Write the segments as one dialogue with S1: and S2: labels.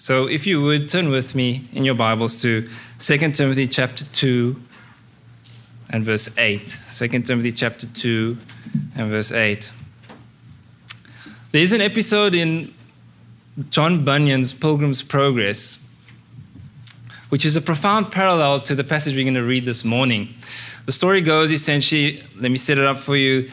S1: So if you would turn with me in your Bibles to 2 Timothy chapter 2 and verse 8. 2 Timothy chapter 2 and verse 8. There's an episode in John Bunyan's Pilgrim's Progress, which is a profound parallel to the passage we're going to read this morning. The story goes essentially, let me set it up for you.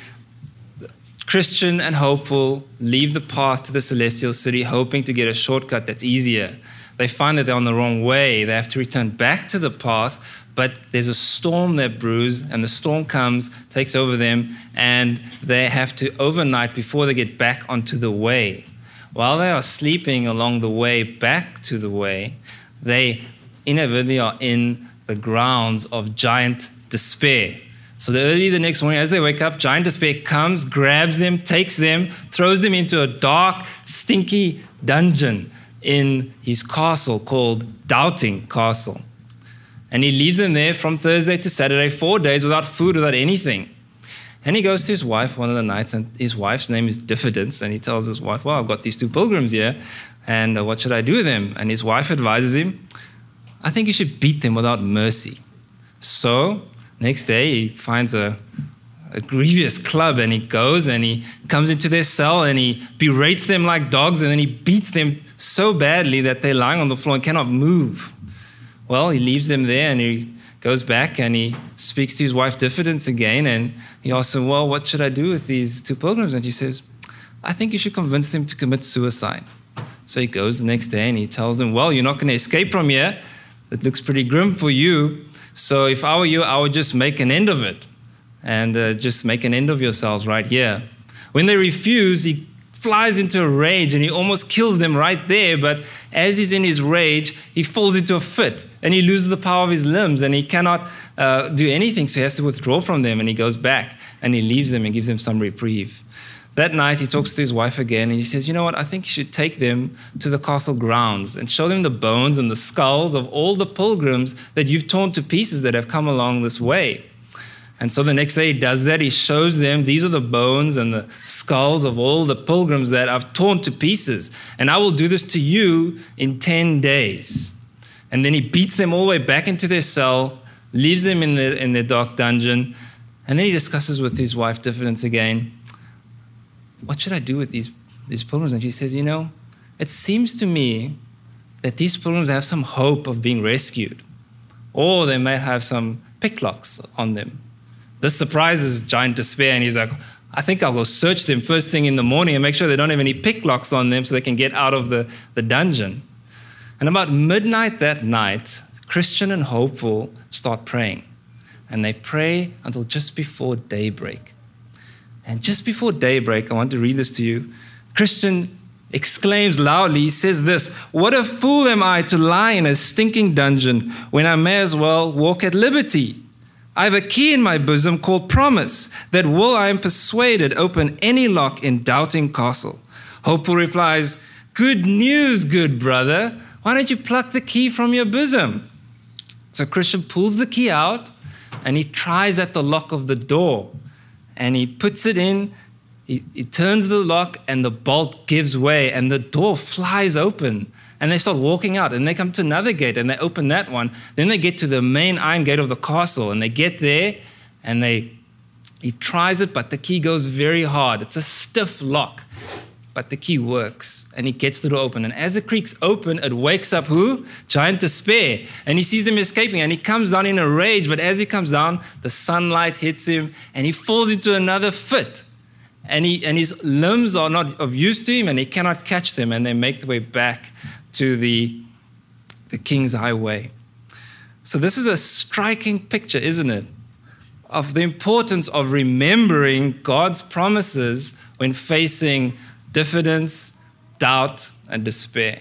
S1: Christian and hopeful leave the path to the celestial city hoping to get a shortcut that's easier. They find that they're on the wrong way. They have to return back to the path, but there's a storm that brews, and the storm comes, takes over them, and they have to overnight before they get back onto the way. While they are sleeping along the way back to the way, they inevitably are in the grounds of giant despair. So early the next morning, as they wake up, giant despair comes, grabs them, takes them, throws them into a dark, stinky dungeon in his castle called Doubting Castle. And he leaves them there from Thursday to Saturday, 4 days without food, without anything. And he goes to his wife one of the nights, and his wife's name is Diffidence, and he tells his wife, well, I've got these two pilgrims here, and what should I do with them? And his wife advises him, I think you should beat them without mercy. So next day, he finds a grievous club, and he goes and he comes into their cell and he berates them like dogs, and then he beats them so badly that they're lying on the floor and cannot move. Well, he leaves them there and he goes back and he speaks to his wife Diffidence again, and he asks her, well, what should I do with these two pilgrims? And she says, I think you should convince them to commit suicide. So he goes the next day and he tells them, well, you're not going to escape from here. It looks pretty grim for you. So if I were you, I would just make an end of it and just make an end of yourselves right here. When they refuse, he flies into a rage and he almost kills them right there. But as he's in his rage, he falls into a fit and he loses the power of his limbs and he cannot do anything. So he has to withdraw from them, and he goes back and he leaves them and gives them some reprieve. That night, he talks to his wife again, and he says, you know what, I think you should take them to the castle grounds and show them the bones and the skulls of all the pilgrims that you've torn to pieces that have come along this way. And so the next day he does that. He shows them, these are the bones and the skulls of all the pilgrims that I've torn to pieces. And I will do this to you in 10 days. And then he beats them all the way back into their cell, leaves them in their dark dungeon. And then he discusses with his wife Diffidence again, what should I do with these pilgrims? And she says, you know, it seems to me that these pilgrims have some hope of being rescued, or they may have some picklocks on them. This surprises giant despair, and he's like, I think I'll go search them first thing in the morning and make sure they don't have any picklocks on them so they can get out of the dungeon. And about midnight that night, Christian and hopeful start praying. And they pray until just before daybreak. And just before daybreak, I want to read this to you. Christian exclaims loudly, he says this, what a fool am I to lie in a stinking dungeon when I may as well walk at liberty. I have a key in my bosom called promise that will, I am persuaded, open any lock in Doubting Castle. Hopeful replies, good news, good brother. Why don't you pluck the key from your bosom? So Christian pulls the key out and he tries at the lock of the door. And he puts it in, he turns the lock, and the bolt gives way, and the door flies open. And they start walking out, and they come to another gate, and they open that one. Then they get to the main iron gate of the castle, and they get there, and he tries it, but the key goes very hard. It's a stiff lock, but the key works, and he gets the door open. And as it creaks open, it wakes up who? Giant Despair. And he sees them escaping, and he comes down in a rage. But as he comes down, the sunlight hits him, and he falls into another fit. And his limbs are not of use to him, and he cannot catch them, and they make their way back to the King's Highway. So this is a striking picture, isn't it, of the importance of remembering God's promises when facing diffidence, doubt, and despair.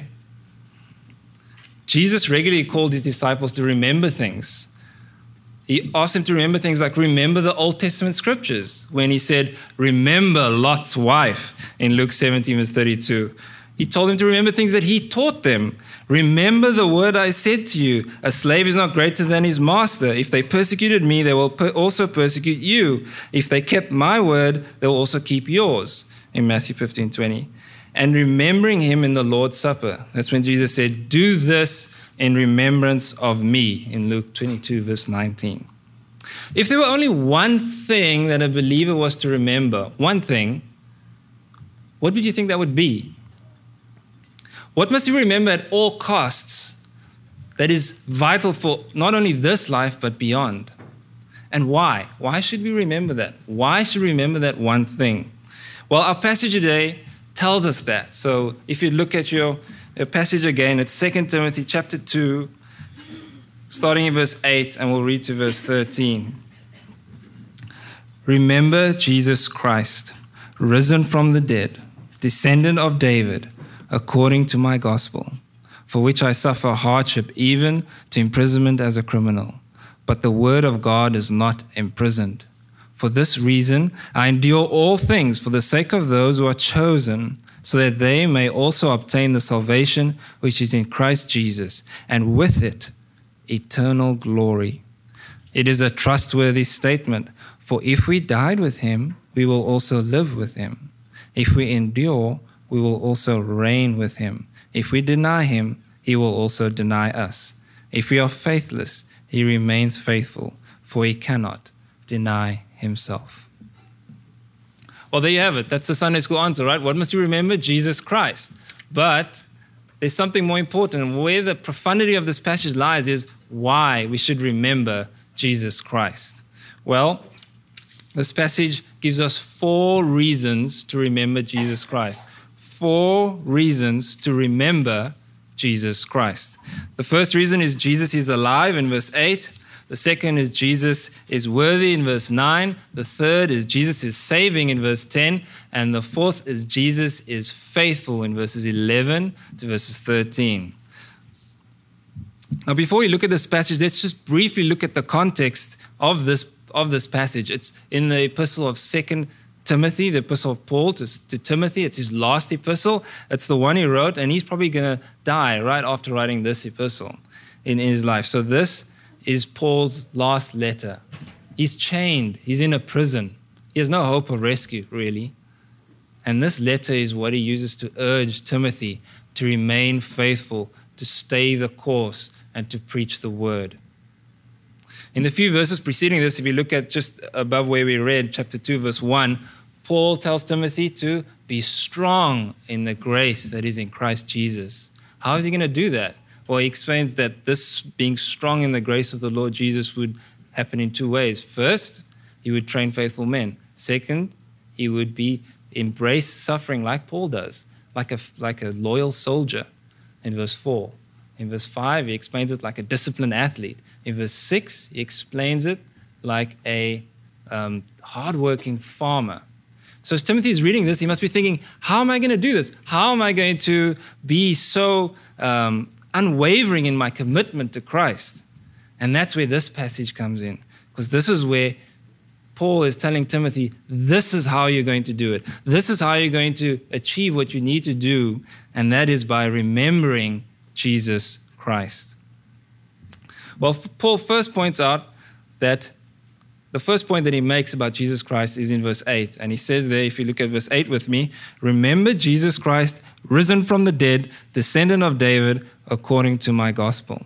S1: Jesus regularly called his disciples to remember things. He asked them to remember things like remember the Old Testament scriptures when he said, remember Lot's wife in Luke 17 verse 32. He told them to remember things that he taught them. Remember the word I said to you, a slave is not greater than his master. If they persecuted me, they will also persecute you. If they kept my word, they will also keep yours, in Matthew 15:20. and remembering him in the Lord's Supper. That's when Jesus said, do this in remembrance of me, in Luke 22, verse 19. If there were only one thing that a believer was to remember, one thing, what would you think that would be? What must you remember at all costs that is vital for not only this life, but beyond? And why? Why should we remember that? Why should we remember that one thing? Well, our passage today tells us that. So if you look at your passage again, it's 2 Timothy chapter 2, starting in verse 8, and we'll read to verse 13. Remember Jesus Christ, risen from the dead, descendant of David, according to my gospel, for which I suffer hardship, even to imprisonment as a criminal. But the word of God is not imprisoned. For this reason, I endure all things for the sake of those who are chosen, so that they may also obtain the salvation which is in Christ Jesus, and with it, eternal glory. It is a trustworthy statement, for if we died with him, we will also live with him. If we endure, we will also reign with him. If we deny him, he will also deny us. If we are faithless, he remains faithful, for he cannot deny himself. Well, there you have it. That's the Sunday school answer, right? What must you remember? Jesus Christ. But there's something more important. Where the profundity of this passage lies is why we should remember Jesus Christ. Well, this passage gives us 4 reasons to remember Jesus Christ. 4 reasons to remember Jesus Christ. The first reason is Jesus is alive in verse 8. The second is Jesus is worthy in verse 9. The third is Jesus is saving in verse 10. And the fourth is Jesus is faithful in verses 11 to verses 13. Now, before we look at this passage, let's just briefly look at the context of this passage. It's in the epistle of 2 Timothy, the epistle of Paul to Timothy. It's his last epistle. It's the one he wrote, and he's probably going to die right after writing this epistle in his life. So this is Paul's last letter. He's chained. He's in a prison. He has no hope of rescue, really. And this letter is what he uses to urge Timothy to remain faithful, to stay the course, and to preach the word. In the few verses preceding this, if you look at just above where we read, chapter 2, verse 1, Paul tells Timothy to be strong in the grace that is in Christ Jesus. How is he going to do that? Well, he explains that this being strong in the grace of the Lord Jesus would happen in 2 ways. First, he would train faithful men. Second, he would embrace suffering like Paul does, like a loyal soldier in verse 4. In verse 5, he explains it like a disciplined athlete. In verse 6, he explains it like a hardworking farmer. So as Timothy is reading this, he must be thinking, how am I going to do this? How am I going to be so unwavering in my commitment to Christ? And that's where this passage comes in, because this is where Paul is telling Timothy, this is how you're going to do it. This is how you're going to achieve what you need to do, and that is by remembering Jesus Christ. Well, Paul first points out that the first point that he makes about Jesus Christ is in verse 8. And he says there, if you look at verse 8 with me, remember Jesus Christ, risen from the dead, descendant of David, according to my gospel.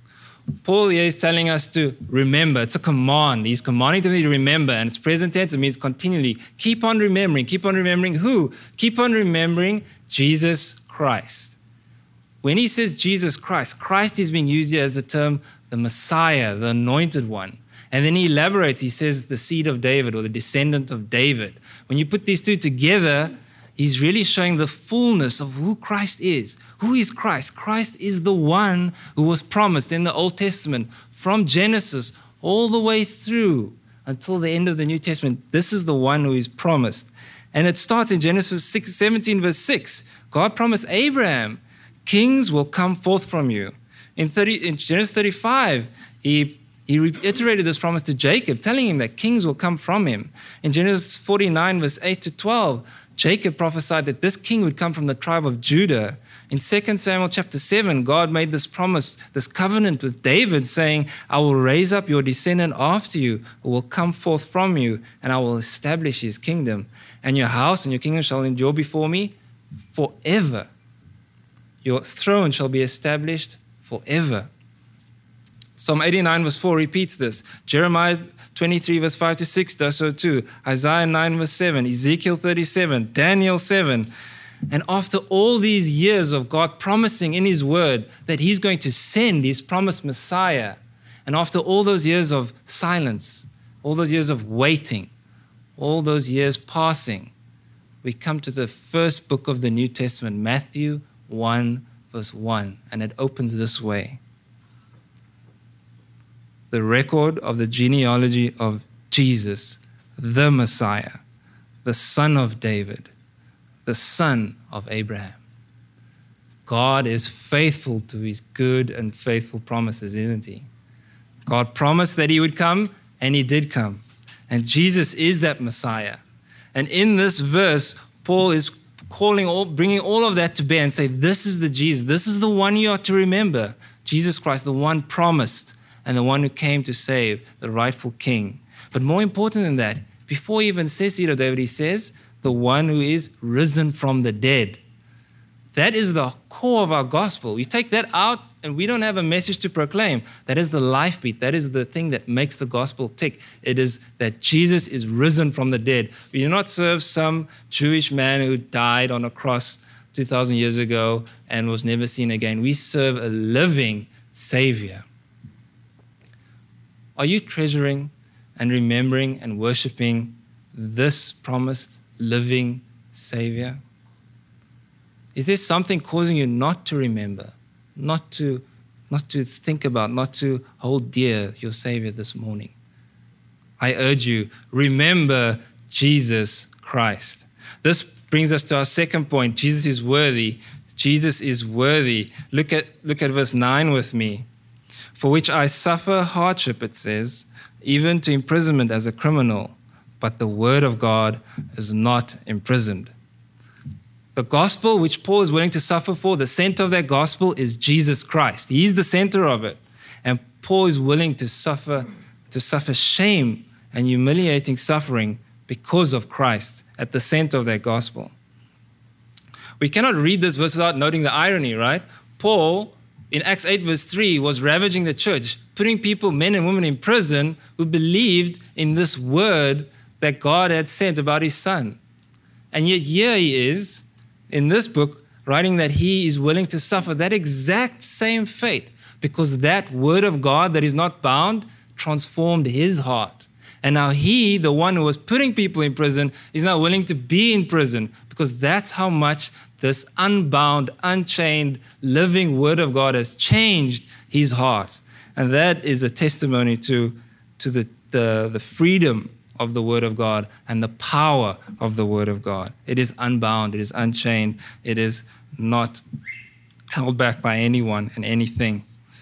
S1: Paul here is telling us to remember. It's a command. He's commanding Timothy to remember. And it's present tense. It means continually. Keep on remembering. Keep on remembering who? Keep on remembering Jesus Christ. When he says Jesus Christ, Christ is being used here as the term the Messiah, the anointed one. And then he elaborates. He says the seed of David or the descendant of David. When you put these two together, he's really showing the fullness of who Christ is. Who is Christ? Christ is the one who was promised in the Old Testament from Genesis all the way through until the end of the New Testament. This is the one who is promised. And it starts in Genesis 17, verse 6. God promised Abraham, kings will come forth from you. In Genesis 35, he reiterated this promise to Jacob, telling him that kings will come from him. In Genesis 49, verse 8 to 12, Jacob prophesied that this king would come from the tribe of Judah. In 2 Samuel chapter 7, God made this promise, this covenant with David, saying, I will raise up your descendant after you, who will come forth from you, and I will establish his kingdom. And your house and your kingdom shall endure before me forever. Your throne shall be established forever. Psalm 89 verse 4 repeats this. Jeremiah 23 verse 5 to 6 does so too. Isaiah 9 verse 7, Ezekiel 37, Daniel 7. And after all these years of God promising in his word that he's going to send his promised Messiah, and after all those years of silence, all those years of waiting, all those years passing, we come to the first book of the New Testament, Matthew 1 verse 1, and it opens this way. The record of the genealogy of Jesus, the Messiah, the son of David, the son of Abraham. God is faithful to his good and faithful promises, isn't he? God promised that he would come, and he did come. And Jesus is that Messiah. And in this verse, Paul is bringing all of that to bear and say, this is the Jesus. This is the one you are to remember. Jesus Christ, the one promised and the one who came to save, the rightful king. But more important than that, before he even says seed of David, he says, the one who is risen from the dead. That is the core of our gospel. You take that out and we don't have a message to proclaim. That is the life beat. That is the thing that makes the gospel tick. It is that Jesus is risen from the dead. We do not serve some Jewish man who died on a cross 2,000 years ago and was never seen again. We serve a living Savior. Are you treasuring and remembering and worshiping this promised living Savior? Is there something causing you not to remember, not to think about, not to hold dear your Savior this morning? I urge you, remember Jesus Christ. This brings us to our second point. Jesus is worthy. Jesus is worthy. Look at verse 9 with me. For which I suffer hardship, it says, even to imprisonment as a criminal. But the word of God is not imprisoned. The gospel which Paul is willing to suffer for, the center of that gospel is Jesus Christ. He's the center of it. And Paul is willing to suffer shame and humiliating suffering because of Christ at the center of that gospel. We cannot read this verse without noting the irony, right? Paul, in Acts 8 verse 3, was ravaging the church, putting people, men and women, in prison who believed in this word that God had sent about his son. And yet here he is, in this book, writing that he is willing to suffer that exact same fate because that word of God that is not bound transformed his heart. And now he, the one who was putting people in prison, is now willing to be in prison because that's how much this unbound, unchained, living word of God has changed his heart. And that is a testimony to the freedom of the word of God and the power of the word of God. It is unbound, it is unchained, it is not held back by anyone and anything.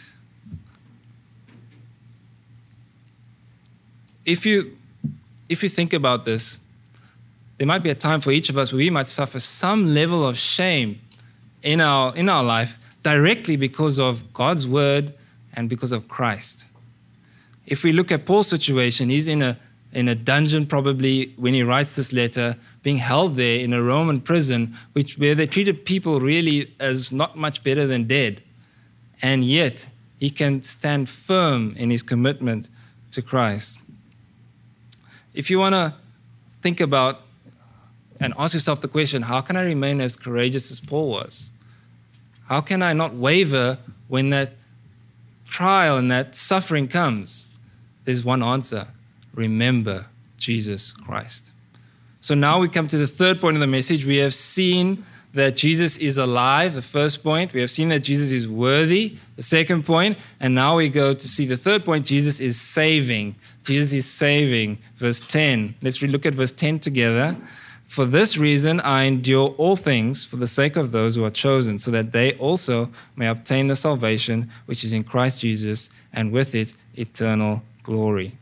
S1: If you think about this, there might be a time for each of us where we might suffer some level of shame in our life directly because of God's word and because of Christ. If we look at Paul's situation, he's in a dungeon probably when he writes this letter, being held there in a Roman prison, where they treated people really as not much better than dead. And yet, he can stand firm in his commitment to Christ. If you want to think about and ask yourself the question, how can I remain as courageous as Paul was? How can I not waver when that trial and that suffering comes? There's one answer. Remember Jesus Christ. So now we come to the third point of the message. We have seen that Jesus is alive, the first point. We have seen that Jesus is worthy, the second point. And now we go to see the third point. Jesus is saving. Jesus is saving. Verse 10. Let's look at verse 10 together. For this reason I endure all things for the sake of those who are chosen, so that they also may obtain the salvation which is in Christ Jesus, and with it eternal glory.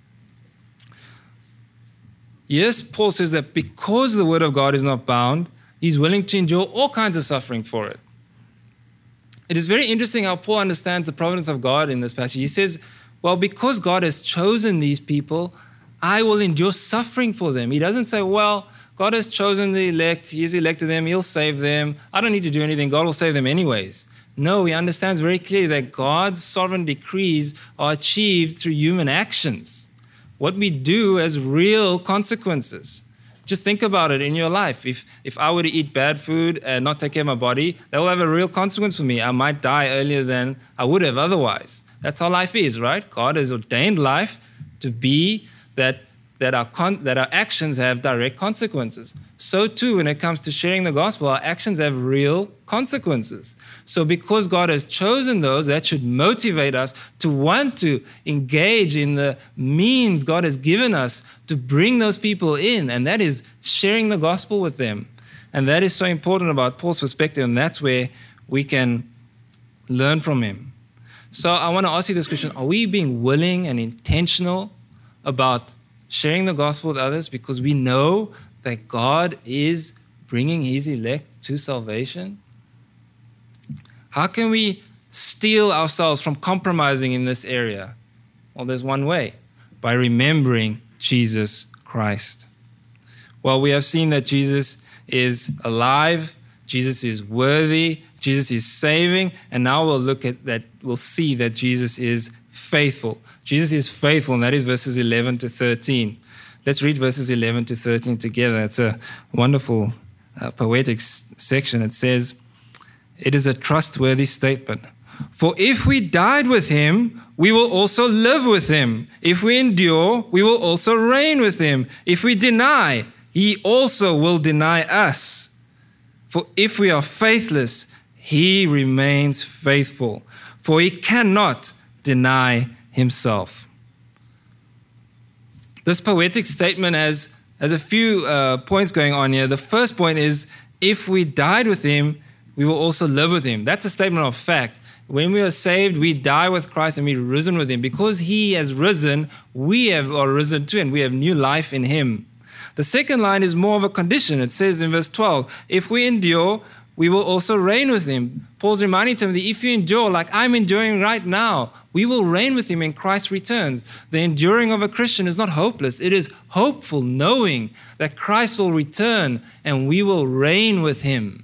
S1: Yes, Paul says that because the word of God is not bound, he's willing to endure all kinds of suffering for it. It is very interesting how Paul understands the providence of God in this passage. He says, well, because God has chosen these people, I will endure suffering for them. He doesn't say, well, God has chosen the elect. He's elected them. He'll save them. I don't need to do anything. God will save them anyways. No, he understands very clearly that God's sovereign decrees are achieved through human actions. What we do has real consequences. Just think about it in your life. If I were to eat bad food and not take care of my body, that will have a real consequence for me. I might die earlier than I would have otherwise. That's how life is, right? God has ordained life to be that our actions have direct consequences. So too, when it comes to sharing the gospel, our actions have real consequences. So because God has chosen those, that should motivate us to want to engage in the means God has given us to bring those people in, and that is sharing the gospel with them. And that is so important about Paul's perspective, and that's where we can learn from him. So I want to ask you this question: are we being willing and intentional about sharing the gospel with others because we know that God is bringing his elect to salvation? How can we steel ourselves from compromising in this area? Well, there's one way: by remembering Jesus Christ. Well, we have seen that Jesus is alive, Jesus is worthy, Jesus is saving, and now we'll look at that, we'll see that Jesus is faithful. Jesus is faithful, and that is verses 11 to 13. Let's read verses 11 to 13 together. It's a wonderful poetic section. It says, "It is a trustworthy statement. For if we died with him, we will also live with him. If we endure, we will also reign with him. If we deny, he also will deny us. For if we are faithless, he remains faithful, for he cannot deny himself." This poetic statement has a few points going on here. The first point is, if we died with him, we will also live with him. That's a statement of fact. When we are saved, we die with Christ and we're risen with him. Because he has risen, we are risen too, and we have new life in him. The second line is more of a condition. It says in verse 12, if we endure, we will also reign with him. Paul's reminding Timothy, if you endure like I'm enduring right now, we will reign with him when Christ returns. The enduring of a Christian is not hopeless. It is hopeful, knowing that Christ will return and we will reign with him.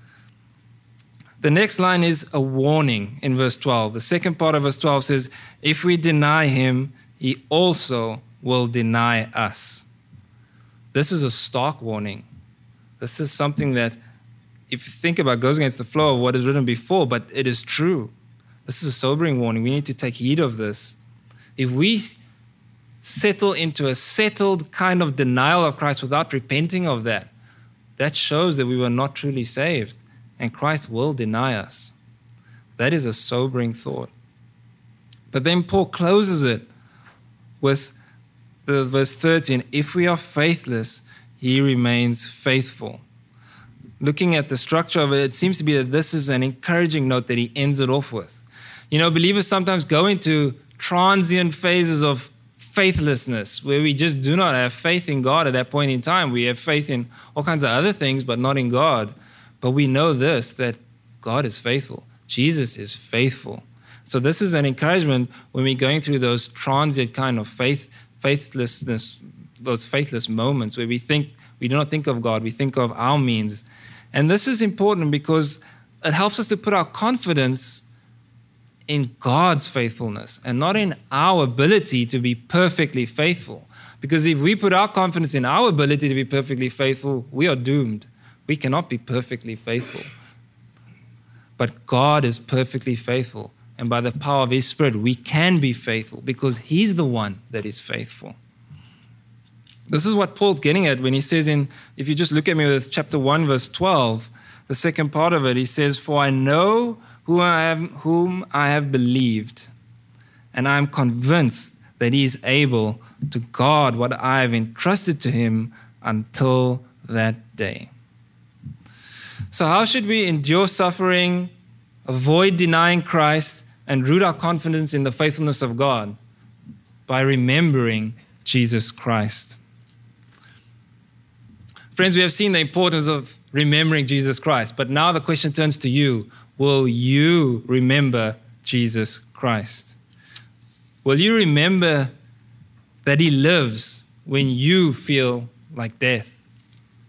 S1: The next line is a warning in verse 12. The second part of verse 12 says, if we deny him, he also will deny us. This is a stark warning. This is something that, if you think about it, goes against the flow of what is written before, but it is true. This is a sobering warning. We need to take heed of this. If we settle into a settled kind of denial of Christ without repenting of that, that shows that we were not truly saved, and Christ will deny us. That is a sobering thought. But then Paul closes it with the verse 13, if we are faithless, he remains faithful. Looking at the structure of it, it seems to be that this is an encouraging note that he ends it off with. You know, believers sometimes go into transient phases of faithlessness where we just do not have faith in God at that point in time. We have faith in all kinds of other things, but not in God. But we know this, that God is faithful. Jesus is faithful. So this is an encouragement when we're going through those transient kind of faithlessness, those faithless moments where we do not think of God, we think of our means. And this is important because it helps us to put our confidence in God's faithfulness and not in our ability to be perfectly faithful. Because if we put our confidence in our ability to be perfectly faithful, we are doomed. We cannot be perfectly faithful. But God is perfectly faithful. And by the power of his Spirit, we can be faithful because he's the one that is faithful. This is what Paul's getting at when he says if you just look at me with chapter 1, verse 12, the second part of it, he says, for I know whom I have believed, and I am convinced that he is able to guard what I have entrusted to him until that day. So how should we endure suffering, avoid denying Christ, and root our confidence in the faithfulness of God? By remembering Jesus Christ. Friends, we have seen the importance of remembering Jesus Christ, but now the question turns to you. Will you remember Jesus Christ? Will you remember that he lives when you feel like death?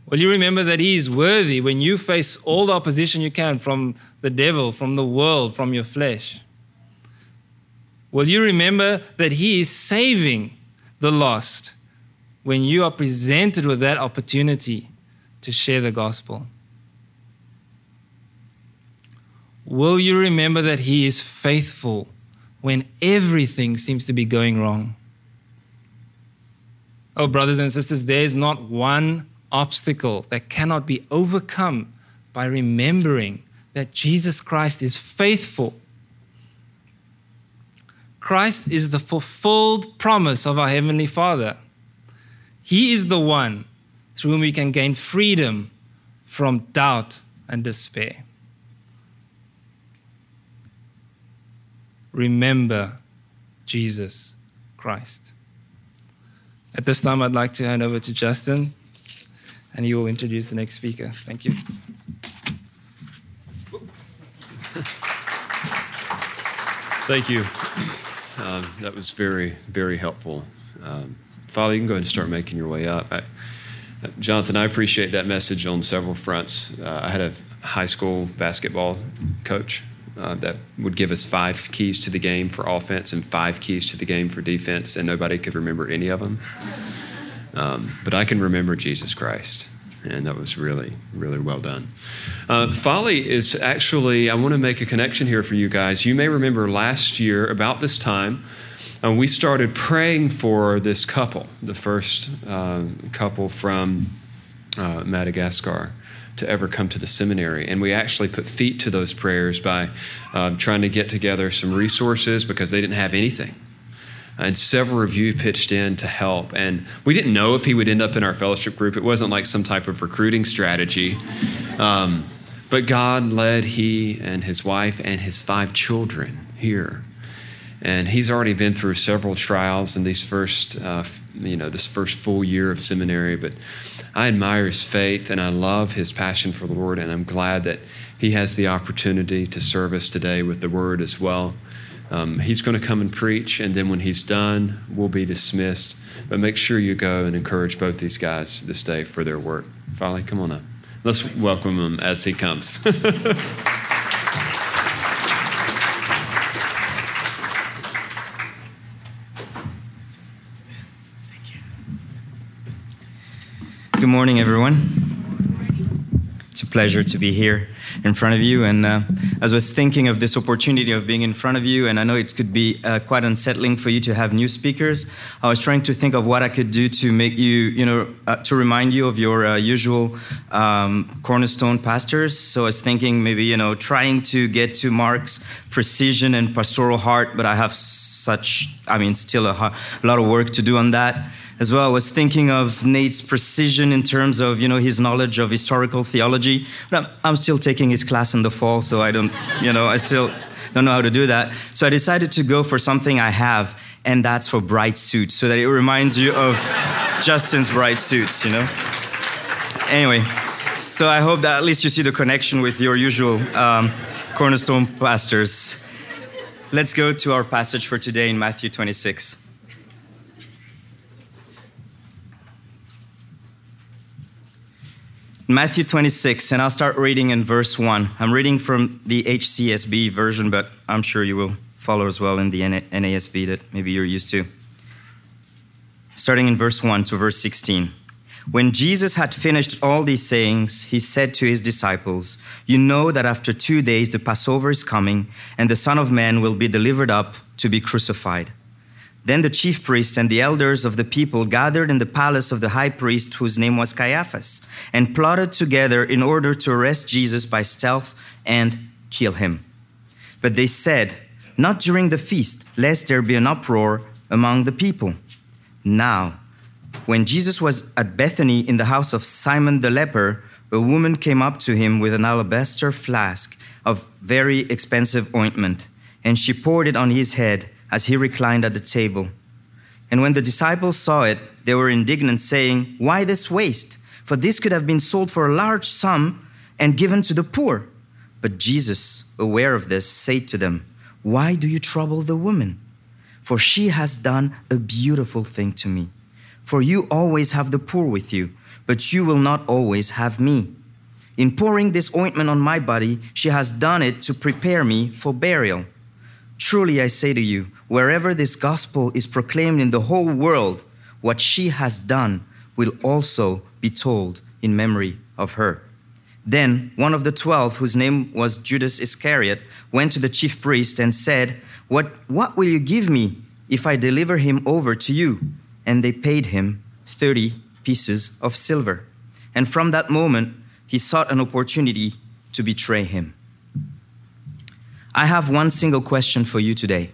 S1: Will you remember that he is worthy when you face all the opposition you can from the devil, from the world, from your flesh? Will you remember that he is saving the lost when you are presented with that opportunity to share the gospel? Will you remember that he is faithful when everything seems to be going wrong? Oh, brothers and sisters, there is not one obstacle that cannot be overcome by remembering that Jesus Christ is faithful. Christ is the fulfilled promise of our Heavenly Father. He is the one through whom we can gain freedom from doubt and despair. Remember Jesus Christ. At this time, I'd like to hand over to Justin, and he will introduce the next speaker. Thank you.
S2: Thank you. That was very, very helpful. Father, you can go ahead and start making your way up. Jonathan, I appreciate that message on several fronts. I had a high school basketball coach that would give us 5 keys to the game for offense and 5 keys to the game for defense, and nobody could remember any of them. But I can remember Jesus Christ, and that was really, really well done. Folly is actually, I want to make a connection here for you guys. You may remember last year, about this time, we started praying for this couple, the first couple from Madagascar to ever come to the seminary. And we actually put feet to those prayers by trying to get together some resources because they didn't have anything. And several of you pitched in to help. And we didn't know if he would end up in our fellowship group. It wasn't like some type of recruiting strategy. But God led he and his wife and his 5 children here. And he's already been through several trials in these this first full year of seminary. But I admire his faith and I love his passion for the Lord. And I'm glad that he has the opportunity to serve us today with the word as well. He's going to come and preach, and then when he's done, we'll be dismissed. But make sure you go and encourage both these guys this day for their work. Folly, come on up. Let's welcome him as he comes.
S3: Good morning, everyone. It's a pleasure to be here in front of you. And as I was thinking of this opportunity of being in front of you, and I know it could be quite unsettling for you to have new speakers, I was trying to think of what I could do to make you, to remind you of your usual cornerstone pastors. So I was thinking maybe, trying to get to Mark's precision and pastoral heart, but I have still a lot of work to do on that. As well, I was thinking of Nate's precision in terms of, his knowledge of historical theology. But I'm still taking his class in the fall, so I still don't know how to do that. So I decided to go for something I have, and that's for bright suits, so that it reminds you of Justin's bright suits, Anyway, so I hope that at least you see the connection with your usual cornerstone pastors. Let's go to our passage for today in Matthew 26. Matthew 26, and I'll start reading in verse 1. I'm reading from the HCSB version, but I'm sure you will follow as well in the NASB that maybe you're used to. Starting in verse 1 to verse 16. When Jesus had finished all these sayings, he said to his disciples, "You know that after 2 days the Passover is coming, and the Son of Man will be delivered up to be crucified." Then the chief priests and the elders of the people gathered in the palace of the high priest, whose name was Caiaphas, and plotted together in order to arrest Jesus by stealth and kill him. But they said, "Not during the feast, lest there be an uproar among the people." Now, when Jesus was at Bethany in the house of Simon the leper, a woman came up to him with an alabaster flask of very expensive ointment, and she poured it on his head as he reclined at the table. And when the disciples saw it, they were indignant, saying, "Why this waste? For this could have been sold for a large sum and given to the poor." But Jesus, aware of this, said to them, "Why do you trouble the woman? For she has done a beautiful thing to me. For you always have the poor with you, but you will not always have me. In pouring this ointment on my body, she has done it to prepare me for burial. Truly I say to you, wherever this gospel is proclaimed in the whole world, what she has done will also be told in memory of her." Then one of the 12, whose name was Judas Iscariot, went to the chief priest and said, What will you give me if I deliver him over to you?" And they paid him 30 pieces of silver. And from that moment, he sought an opportunity to betray him. I have one single question for you today.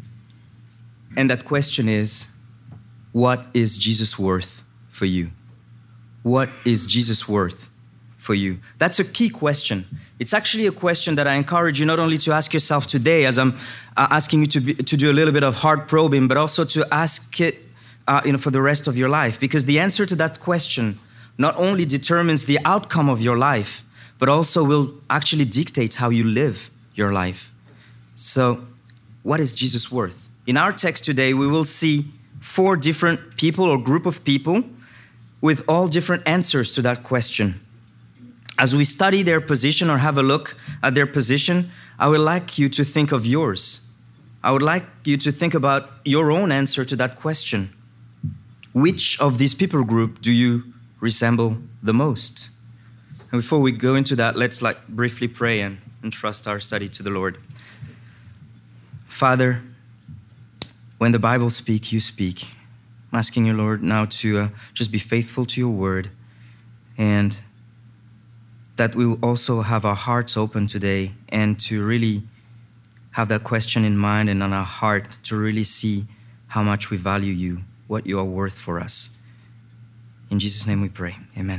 S3: And that question is, what is Jesus worth for you? What is Jesus worth for you? That's a key question. It's actually a question that I encourage you not only to ask yourself today, as I'm asking you to do a little bit of heart probing, but also to ask it for the rest of your life. Because the answer to that question not only determines the outcome of your life, but also will actually dictate how you live your life. So, what is Jesus worth? In our text today, we will see 4 different people or group of people with all different answers to that question. As we study their position or have a look at their position, I would like you to think of yours. I would like you to think about your own answer to that question. Which of these people group do you resemble the most? And before we go into that, let's briefly pray and entrust our study to the Lord. Father, when the Bible speaks, you speak. I'm asking you, Lord, now to just be faithful to your word, and that we will also have our hearts open today and to really have that question in mind and on our heart to really see how much we value you, what you are worth for us. In Jesus' name we pray. Amen.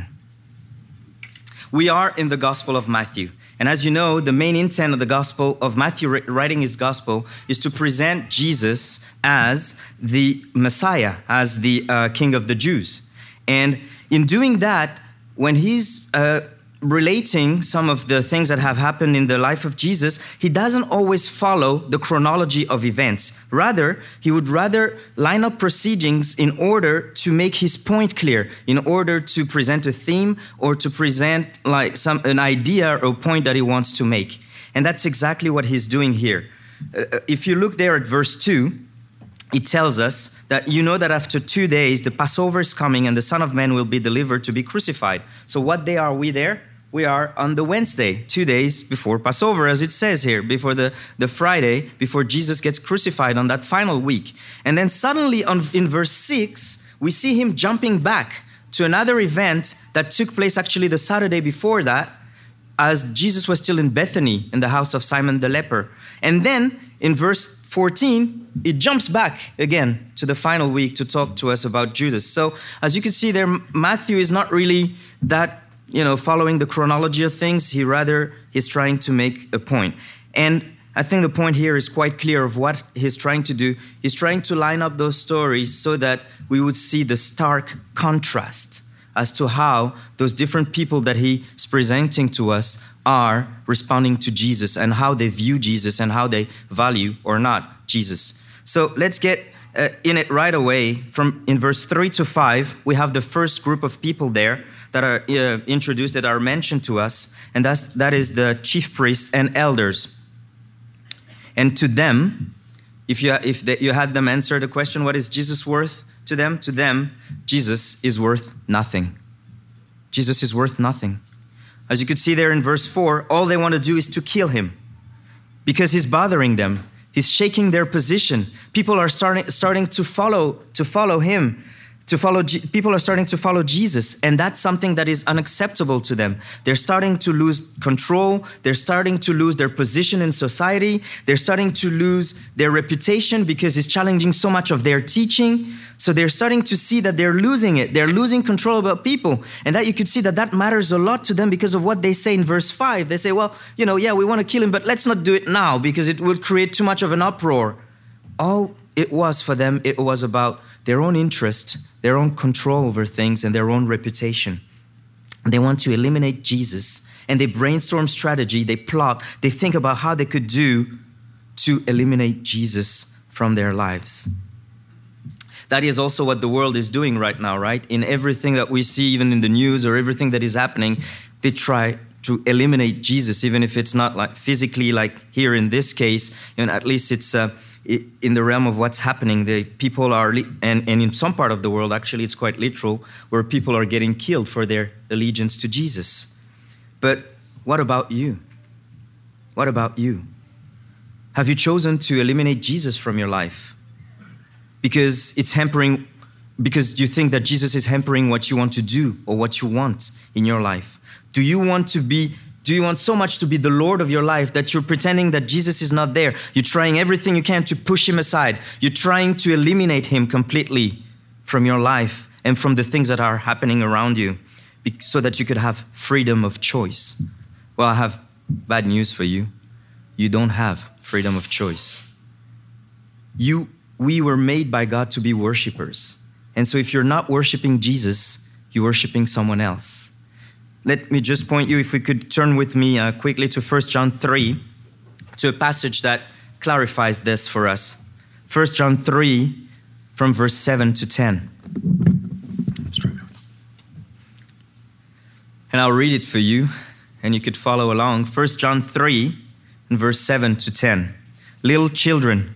S3: We are in the Gospel of Matthew. And as you know, the main intent of the Gospel of Matthew writing his Gospel is to present Jesus as the Messiah, as the King of the Jews. And in doing that, when he's relating some of the things that have happened in the life of Jesus, he doesn't always follow the chronology of events. Rather, he would rather line up proceedings in order to make his point clear, in order to present a theme or to present an idea or point that he wants to make. And that's exactly what he's doing here. If you look there at verse 2, it tells us that you know that after 2 days, the Passover is coming and the Son of Man will be delivered to be crucified. So what day are we there? We are on the Wednesday, 2 days before Passover, as it says here, before the Friday, before Jesus gets crucified on that final week. And then suddenly in verse 6, we see him jumping back to another event that took place actually the Saturday before that, as Jesus was still in Bethany in the house of Simon the leper. And then in verse 14, it jumps back again to the final week to talk to us about Judas. So as you can see there, Matthew is not really that, following the chronology of things. He's trying to make a point. And I think the point here is quite clear of what he's trying to do. He's trying to line up those stories so that we would see the stark contrast as to how those different people that he's presenting to us are responding to Jesus and how they view Jesus and how they value or not Jesus. So let's get in it right away. In verse 3 to 5, we have the first group of people there that are introduced, that are mentioned to us, and that is the chief priests and elders. And to them, if you had them answer the question, what is Jesus worth to them? To them, Jesus is worth nothing. Jesus is worth nothing. As you could see there in verse 4, all they want to do is to kill him because he's bothering them. He's shaking their position. People are starting to follow him. People are starting to follow Jesus, and that's something that is unacceptable to them. They're starting to lose control. They're starting to lose their position in society. They're starting to lose their reputation because he's challenging so much of their teaching. So they're starting to see that they're losing it. They're losing control about people, and that you could see that matters a lot to them because of what they say in verse 5. They say, well, we want to kill him, but let's not do it now because it would create too much of an uproar. All it was for them, it was about their own interest, their own control over things, and their own reputation. They want to eliminate Jesus, and they brainstorm strategy, they plot, they think about how they could do to eliminate Jesus from their lives. that is also what the world is doing right now, right? In everything that we see, even in the news or everything that is happening, they try to eliminate Jesus, even if it's not like physically like here in this case, and at least it's in the realm of what's happening. The people are, and in some part of the world, actually, it's quite literal, where people are getting killed for their allegiance to Jesus. But what about you? What about you? Have you chosen to eliminate Jesus from your life? Because it's hampering, because you think that Jesus is hampering what you want to do or what you want in your life. Do you want so much to be the Lord of your life that you're pretending that Jesus is not there? You're trying everything you can to push him aside. You're trying to eliminate him completely from your life and from the things that are happening around you so that you could have freedom of choice. Well, I have bad news for you. You don't have freedom of choice. We were made by God to be worshipers. And so if you're not worshiping Jesus, you're worshiping someone else. Let me just point you, if we could turn with me quickly to 1 John 3, to a passage that clarifies this for us. 1 John 3, from verse 7 to 10. And I'll read it for you, and you could follow along. 1 John 3, and verse 7 to 10. Little children.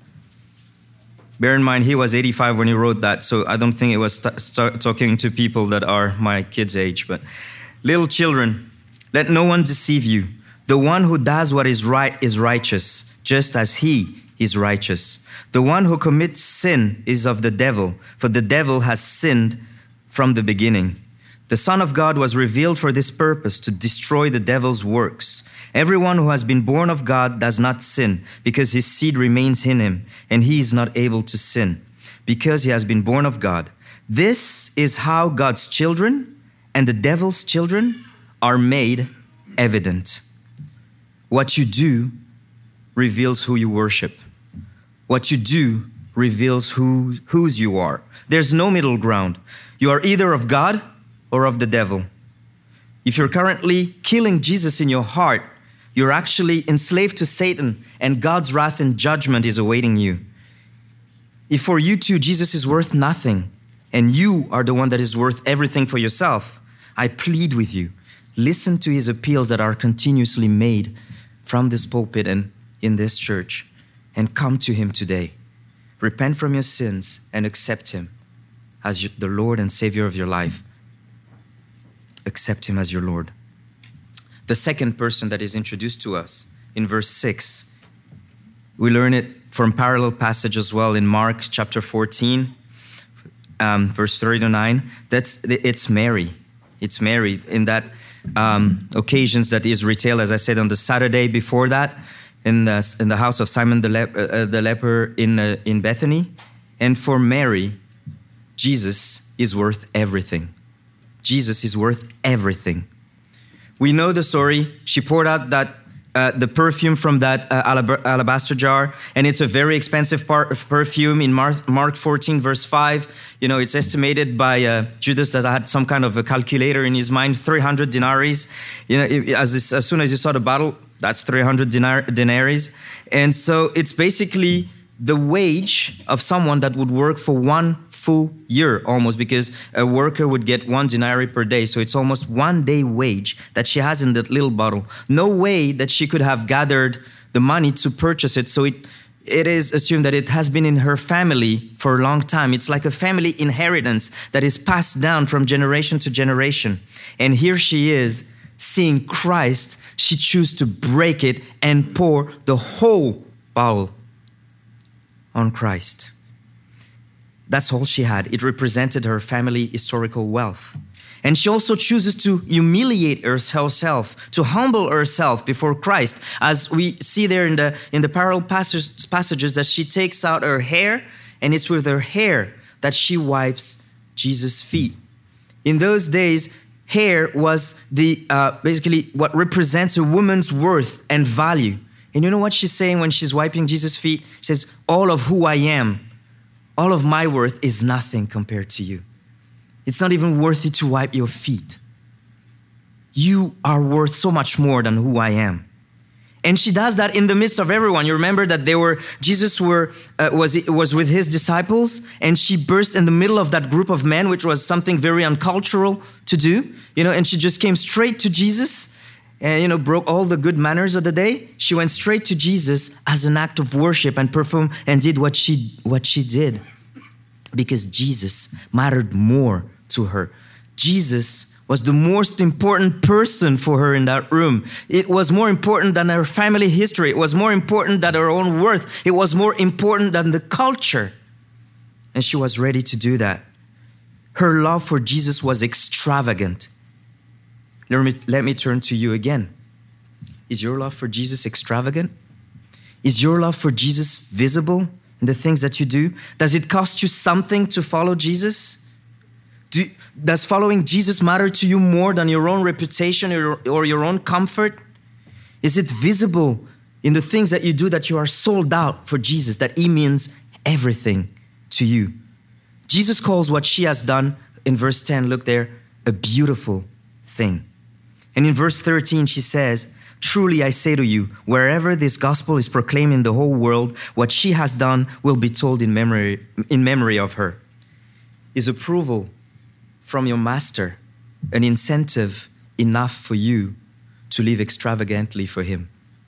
S3: Bear in mind, he was 85 when he wrote that, so I don't think it was talking to people that are my kids' age, but... Little children, let no one deceive you. The one who does what is right is righteous, just as he is righteous. The one who commits sin is of the devil, for the devil has sinned from the beginning. The Son of God was revealed for this purpose, to destroy the devil's works. Everyone who has been born of God does not sin, because his seed remains in him, and he is not able to sin, because he has been born of God. This is how God's children and the devil's children are made evident. What you do reveals who you worship. What you do reveals whose you are. There's no middle ground. You are either of God or of the devil. If you're currently killing Jesus in your heart, you're actually enslaved to Satan, and God's wrath and judgment is awaiting you. If for you too Jesus is worth nothing, and you are the one that is worth everything for yourself, I plead with you, listen to his appeals that are continuously made from this pulpit and in this church, and come to him today. Repent from your sins and accept him as the Lord and Savior of your life. Accept him as your Lord. The second person that is introduced to us in verse 6, we learn it from parallel passage as well in Mark chapter 14, verse 39. It's Mary. It's Mary in that occasions that is retailed, as I said, on the Saturday before that, in the house of Simon the leper in Bethany. And for Mary, Jesus is worth everything. Jesus is worth everything. We know the story. She poured out the perfume from that alabaster jar, and it's a very expensive perfume. In Mark 14, verse 5, it's estimated by Judas that had some kind of a calculator in his mind, 300 denaries. As soon as he saw the bottle, that's 300 denaries. And so it's basically the wage of someone that would work for 1 full year almost, because a worker would get 1 denarii per day. So it's almost 1 day wage that she has in that little bottle. No way that she could have gathered the money to purchase it. So it is assumed that it has been in her family for a long time. It's like a family inheritance that is passed down from generation to generation. And here she is, seeing Christ. She chose to break it and pour the whole bottle on Christ. That's all she had. It represented her family historical wealth. And she also chooses to humiliate herself, to humble herself before Christ. As we see there in the parallel passages, that she takes out her hair, and it's with her hair that she wipes Jesus' feet. In those days, hair was basically what represents a woman's worth and value. And you know what she's saying when she's wiping Jesus' feet? She says, all of who I am, all of my worth is nothing compared to you. It's not even worthy to wipe your feet. You are worth so much more than who I am. And she does that in the midst of everyone. You remember that Jesus was with his disciples, and she burst in the middle of that group of men, which was something very uncultural to do, and she just came straight to Jesus and, broke all the good manners of the day. She went straight to Jesus as an act of worship and performed and did what she did because Jesus mattered more to her. Jesus was the most important person for her in that room. It was more important than her family history. It was more important than her own worth. It was more important than the culture. And she was ready to do that. Her love for Jesus was extravagant. Let me turn to you again. Is your love for Jesus extravagant? Is your love for Jesus visible in the things that you do? Does it cost you something to follow Jesus? Does following Jesus matter to you more than your own reputation or your own comfort? Is it visible in the things that you do that you are sold out for Jesus, that he means everything to you? Jesus calls what she has done in verse 10, look there, a beautiful thing. And in verse 13, she says, truly I say to you, wherever this gospel is proclaimed in the whole world, what she has done will be told in memory of her. Is approval from your master an incentive enough for you to live extravagantly for him?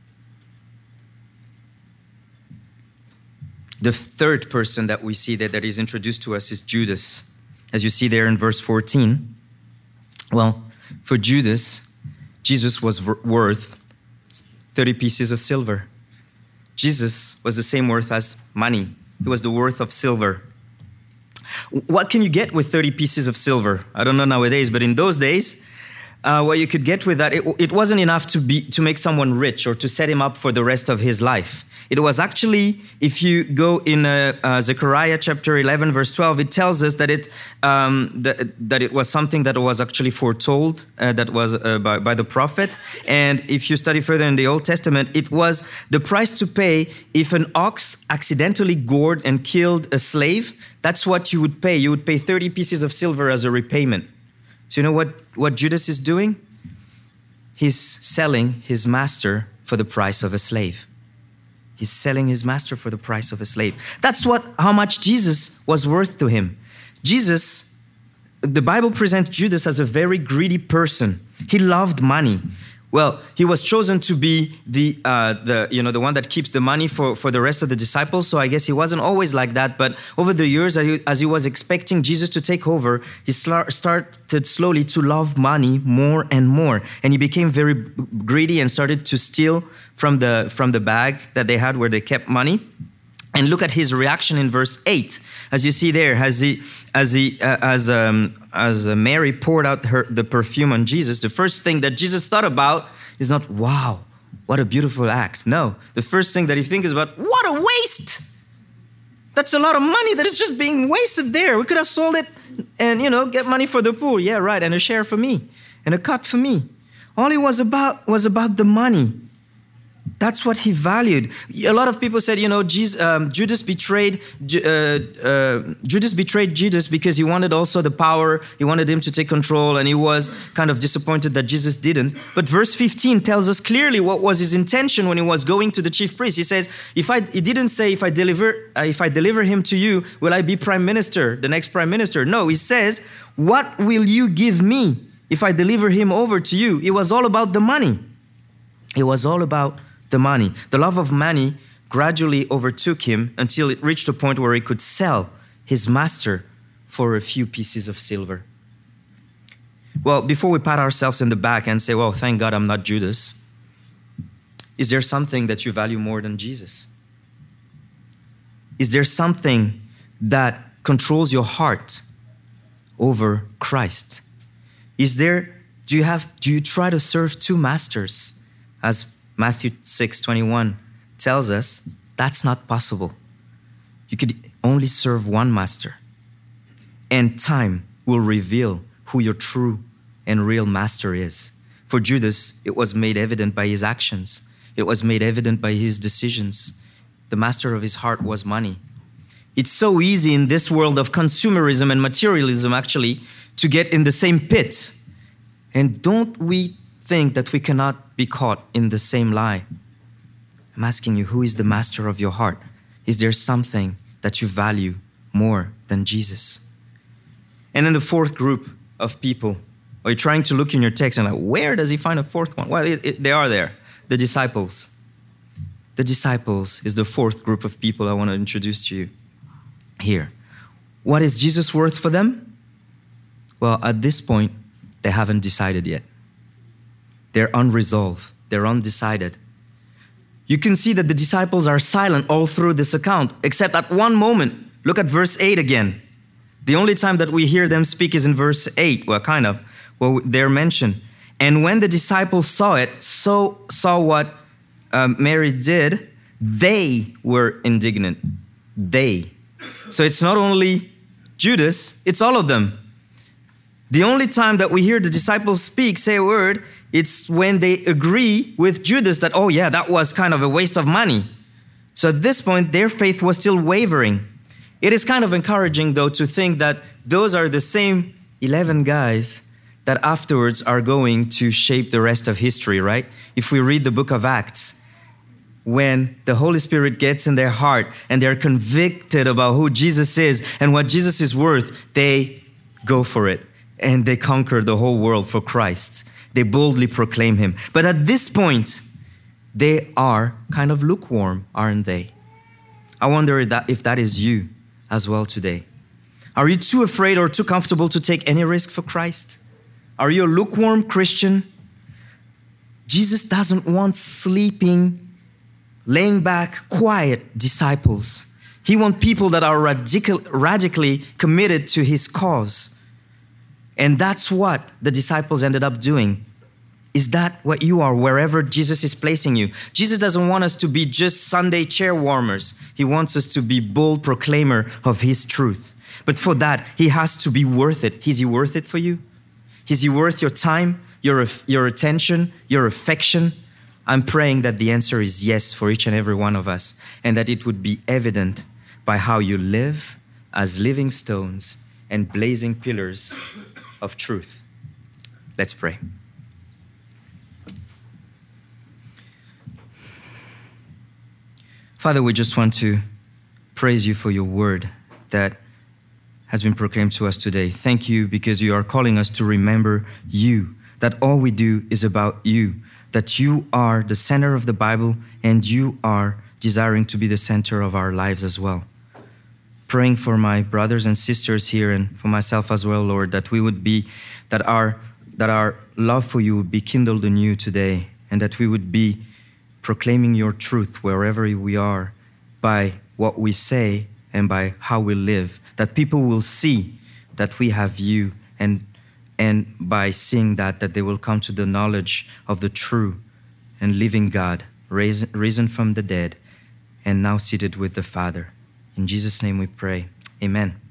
S3: The third person that we see there that is introduced to us is Judas. As you see there in verse 14, well, for Judas, Jesus was worth 30 pieces of silver. Jesus was the same worth as money. He was the worth of silver. What can you get with 30 pieces of silver? I don't know nowadays, but in those days, what you could get with that, it wasn't enough to make someone rich or to set him up for the rest of his life. It was actually, if you go in Zechariah chapter 11, verse 12, it tells us that it was something that was actually foretold, that was by the prophet. And if you study further in the Old Testament, it was the price to pay if an ox accidentally gored and killed a slave. That's what you would pay. You would pay 30 pieces of silver as a repayment. So you know what Judas is doing? He's selling his master for the price of a slave. He's selling his master for the price of a slave. That's how much Jesus was worth to him. Jesus, the Bible presents Judas as a very greedy person. He loved money. Well, he was chosen to be the one that keeps the money for the rest of the disciples. So I guess he wasn't always like that. But over the years, as he was expecting Jesus to take over, he started slowly to love money more and more. And he became very greedy and started to steal from the bag that they had where they kept money. And look at his reaction in verse 8. As you see there, as Mary poured out the perfume on Jesus, the first thing that Jesus thought about is not, wow, what a beautiful act. No, the first thing that he thinks is about, what a waste. That's a lot of money that is just being wasted there. We could have sold it and, get money for the poor. Yeah, right, and a share for me and a cut for me. All it was about the money. That's what he valued. A lot of people said, Judas betrayed Judas because he wanted also the power. He wanted him to take control, and he was kind of disappointed that Jesus didn't. But verse 15 tells us clearly what was his intention when he was going to the chief priest. He says, he didn't say, if I deliver him to you, will I be prime minister, the next prime minister? No, he says, what will you give me if I deliver him over to you? It was all about the money. It was all about the money. The love of money gradually overtook him until it reached a point where he could sell his master for a few pieces of silver. Well, before we pat ourselves in the back and say, well, thank God I'm not Judas, is there something that you value more than Jesus? Is there something that controls your heart over Christ? Do you try to serve two masters? As Matthew 6:21 tells us, that's not possible. You could only serve one master. And time will reveal who your true and real master is. For Judas, it was made evident by his actions. It was made evident by his decisions. The master of his heart was money. It's so easy in this world of consumerism and materialism, actually, to get in the same pit. And don't we think that we cannot be caught in the same lie? I'm asking you, who is the master of your heart? Is there something that you value more than Jesus? And then the fourth group of people, are you trying to look in your text and like, where does he find a fourth one? Well, they are there, the disciples. The disciples is the fourth group of people I want to introduce to you here. What is Jesus worth for them? Well, at this point, they haven't decided yet. They're unresolved. They're undecided. You can see that the disciples are silent all through this account, except at one moment. Look at verse 8 again. The only time that we hear them speak is in verse 8. Well, kind of. Well, they're mentioned. And when the disciples saw what Mary did, they were indignant. They. So it's not only Judas, it's all of them. The only time that we hear the disciples say a word, it's when they agree with Judas that, oh yeah, that was kind of a waste of money. So at this point, their faith was still wavering. It is kind of encouraging, though, to think that those are the same 11 guys that afterwards are going to shape the rest of history, right? If we read the book of Acts, when the Holy Spirit gets in their heart and they're convicted about who Jesus is and what Jesus is worth, they go for it and they conquer the whole world for Christ. They boldly proclaim him. But at this point, they are kind of lukewarm, aren't they? I wonder if that is you as well today. Are you too afraid or too comfortable to take any risk for Christ? Are you a lukewarm Christian? Jesus doesn't want sleeping, laying back, quiet disciples. He wants people that are radically committed to his cause. And that's what the disciples ended up doing. Is that what you are, wherever Jesus is placing you? Jesus doesn't want us to be just Sunday chair warmers. He wants us to be bold proclaimer of his truth. But for that, he has to be worth it. Is he worth it for you? Is he worth your time, your attention, your affection? I'm praying that the answer is yes for each and every one of us, and that it would be evident by how you live as living stones and blazing pillars of truth. Let's pray. Father, we just want to praise you for your word that has been proclaimed to us today. Thank you because you are calling us to remember you, that all we do is about you, that you are the center of the Bible and you are desiring to be the center of our lives as well. Praying for my brothers and sisters here and for myself as well, Lord, that we would be, that our love for you would be kindled anew today, and that we would be proclaiming your truth wherever we are by what we say and by how we live, that people will see that we have you, and by seeing that they will come to the knowledge of the true and living God, risen from the dead, and now seated with the Father. In Jesus' name we pray. Amen.